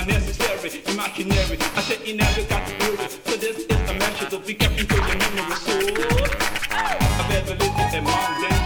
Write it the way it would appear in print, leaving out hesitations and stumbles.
unnecessary, imaginary. I said you never got to do it. So this is a measure to be kept into your memory. So I better listen and mom,